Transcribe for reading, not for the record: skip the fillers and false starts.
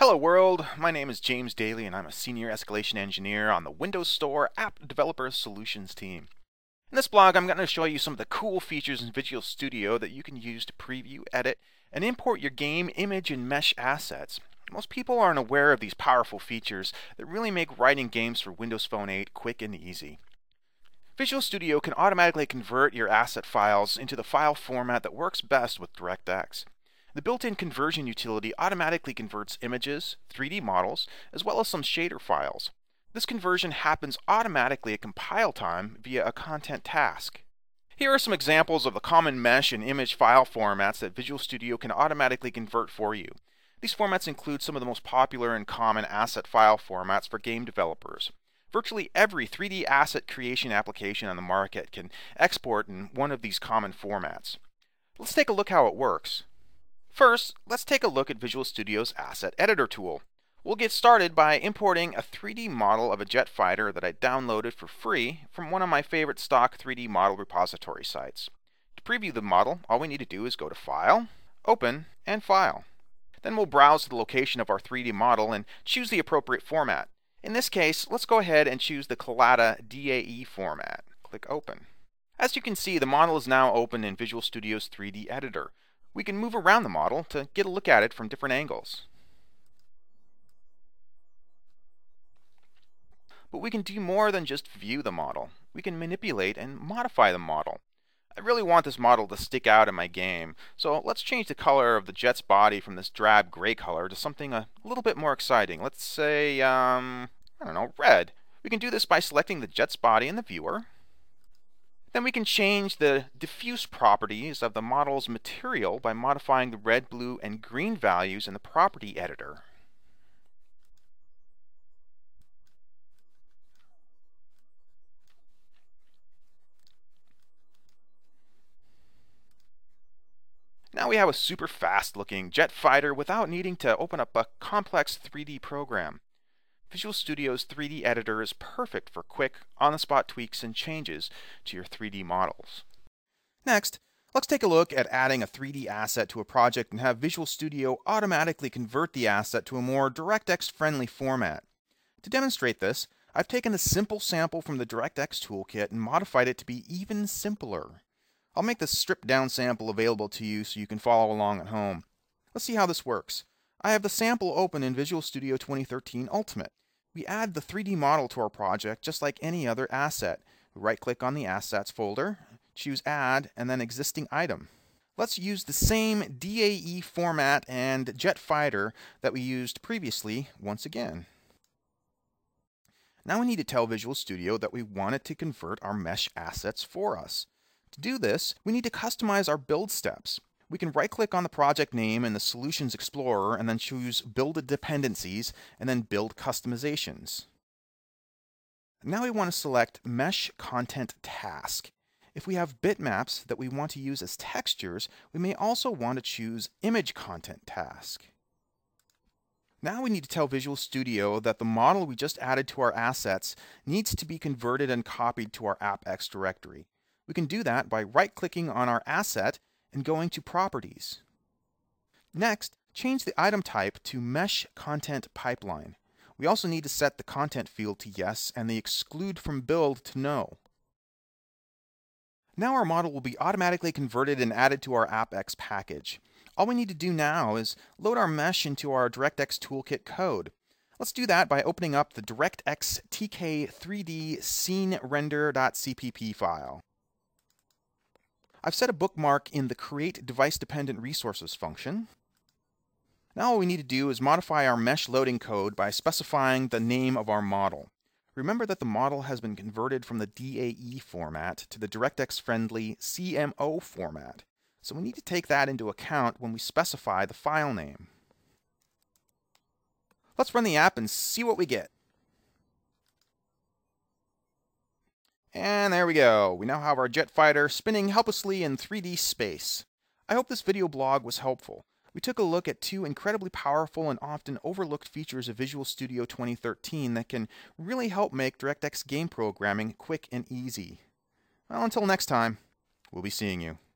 Hello world, my name is James Daly and I'm a Senior Escalation Engineer on the Windows Store App Developer Solutions team. In this blog I'm going to show you some of the cool features in Visual Studio that you can use to preview, edit, and import your game, image, and mesh assets. Most people aren't aware of these powerful features that really make writing games for Windows Phone 8 quick and easy. Visual Studio can automatically convert your asset files into the file format that works best with DirectX. The built-in conversion utility automatically converts images, 3D models, as well as some shader files. This conversion happens automatically at compile time via a content task. Here are some examples of the common mesh and image file formats that Visual Studio can automatically convert for you. These formats include some of the most popular and common asset file formats for game developers. Virtually every 3D asset creation application on the market can export in one of these common formats. Let's take a look how it works. First, let's take a look at Visual Studio's Asset Editor tool. We'll get started by importing a 3D model of a jet fighter that I downloaded for free from one of my favorite stock 3D model repository sites. To preview the model, all we need to do is go to File, Open, and File. Then we'll browse to the location of our 3D model and choose the appropriate format. In this case, let's go ahead and choose the Collada DAE format. Click Open. As you can see, the model is now open in Visual Studio's 3D editor. We can move around the model to get a look at it from different angles. But we can do more than just view the model. We can manipulate and modify the model. I really want this model to stick out in my game, so let's change the color of the jet's body from this drab gray color to something a little bit more exciting. Let's say, red. We can do this by selecting the jet's body in the viewer. Then we can change the diffuse properties of the model's material by modifying the red, blue, and green values in the property editor. Now we have a super fast looking jet fighter without needing to open up a complex 3D program. Visual Studio's 3D editor is perfect for quick, on-the-spot tweaks and changes to your 3D models. Next, let's take a look at adding a 3D asset to a project and have Visual Studio automatically convert the asset to a more DirectX-friendly format. To demonstrate this, I've taken a simple sample from the DirectX toolkit and modified it to be even simpler. I'll make this stripped-down sample available to you so you can follow along at home. Let's see how this works. I have the sample open in Visual Studio 2013 Ultimate. We add the 3D model to our project just like any other asset. We right-click on the Assets folder, choose Add, and then Existing Item. Let's use the same DAE format and jet fighter that we used previously once again. Now we need to tell Visual Studio that we want it to convert our mesh assets for us. To do this, we need to customize our build steps. We can right-click on the project name in the Solutions Explorer and then choose Build Dependencies and then Build Customizations. Now we want to select Mesh Content Task. If we have bitmaps that we want to use as textures, we may also want to choose Image Content Task. Now we need to tell Visual Studio that the model we just added to our assets needs to be converted and copied to our AppX directory. We can do that by right-clicking on our asset and going to Properties. Next, change the item type to Mesh Content Pipeline. We also need to set the content field to Yes and the Exclude from Build to No. Now our model will be automatically converted and added to our AppX package. All we need to do now is load our mesh into our DirectX Toolkit code. Let's do that by opening up the DirectX TK3D scene render.cpp file. I've set a bookmark in the Create Device Dependent Resources function. Now all we need to do is modify our mesh loading code by specifying the name of our model. Remember that the model has been converted from the DAE format to the DirectX-friendly CMO format, so we need to take that into account when we specify the file name. Let's run the app and see what we get. And there we go. We now have our jet fighter spinning helplessly in 3D space. I hope this video blog was helpful. We took a look at two incredibly powerful and often overlooked features of Visual Studio 2013 that can really help make DirectX game programming quick and easy. Well, until next time, we'll be seeing you.